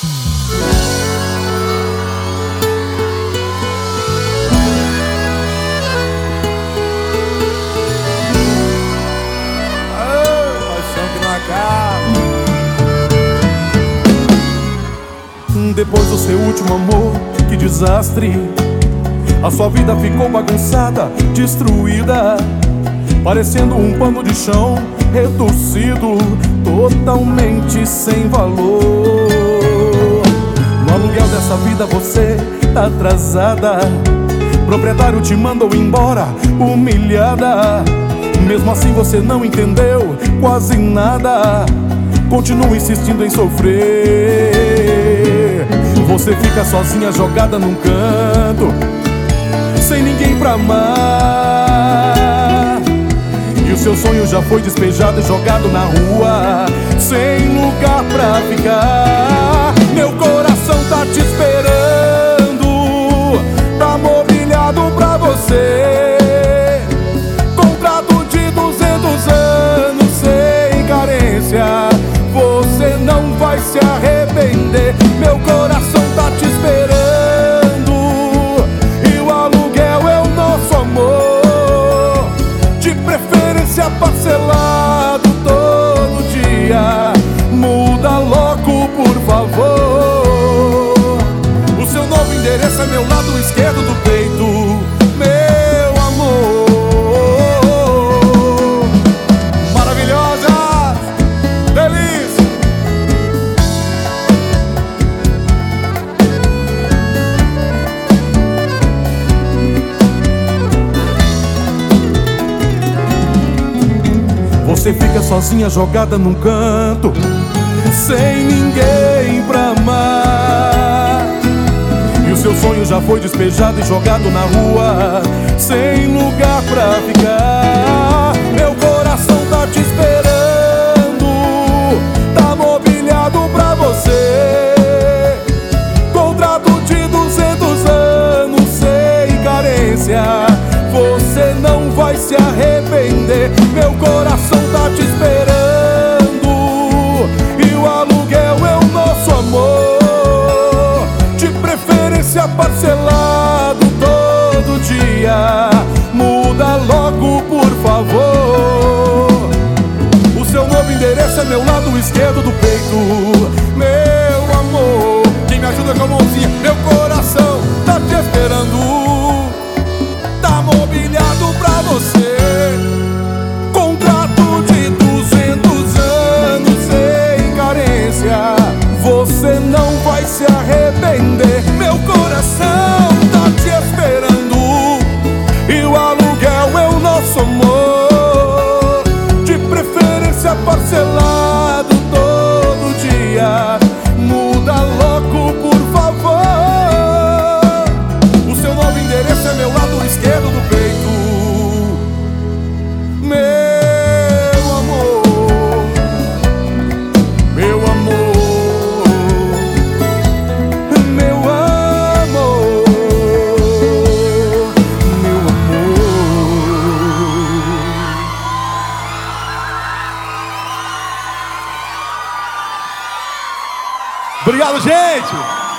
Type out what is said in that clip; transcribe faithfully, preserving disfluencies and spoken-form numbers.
Depois do seu último amor, que desastre. A sua vida ficou bagunçada, destruída, parecendo um pano de chão retorcido, totalmente sem valor. No aluguel dessa vida você tá atrasada. Proprietário te mandou embora, humilhada. Mesmo assim você não entendeu quase nada. Continua insistindo em sofrer. Você fica sozinha, jogada num canto, sem ninguém pra amar. E o seu sonho já foi despejado e jogado na rua, sem lugar pra ficar. Meu coração tá te esperando, tá mobiliado pra você. Contrato de duzentos anos sem carência, você não vai se arrepender. Meu coração tá te esperando, e o aluguel é o nosso amor, de preferência parcelado todo dia. Muda logo, por favor. O seu novo endereço é meu lado esquerdo do peito, meu amor. Maravilhosa, delícia. Você fica sozinha, jogada num canto, sem ninguém pra amar. E o seu sonho já foi despejado e jogado na rua, sem lugar pra ficar. Meu coração tá te esperando, tá mobiliado pra você. Contrato de duzentos anos sem carência, você não vai se arrepender. Meu coração tá te esperando, e o aluguel é o nosso amor, de preferência parcelado todo dia. Muda logo, por favor. O seu novo endereço é meu lado esquerdo do peito, meu amor. Quem me ajuda com a mãozinha? Meu coração tá te esperando, tá mobiliado pra você. Contrato de duzentos anos sem carência, você não vai se arrepender. Meu coração tá te esperando, e o aluguel é o nosso amor, de preferência parcelado todo dia. Muda logo, por favor. O seu novo endereço é meu lado esquerdo do peito, meu amor, meu amor, meu amor, meu amor. Obrigado, gente!